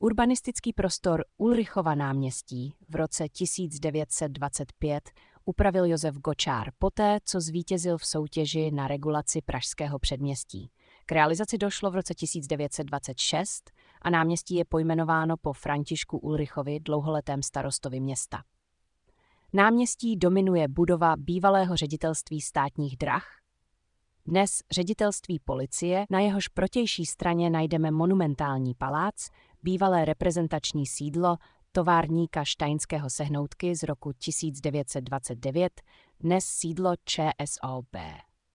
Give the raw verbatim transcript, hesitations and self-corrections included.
Urbanistický prostor Ulrichova náměstí v roce tisíc devět set dvacet pět upravil Josef Gočár poté, co zvítězil v soutěži na regulaci pražského předměstí. K realizaci došlo v roce tisíc devět set dvacet šest a náměstí je pojmenováno po Františku Ulrichovi, dlouholetém starostovi města. Náměstí dominuje budova bývalého ředitelství státních drah, dnes ředitelství policie, na jehož protější straně najdeme monumentální palác, bývalé reprezentační sídlo továrníka Štejnského Sehnoutky z roku tisíc devět set dvacet devět, dnes sídlo ČSOB.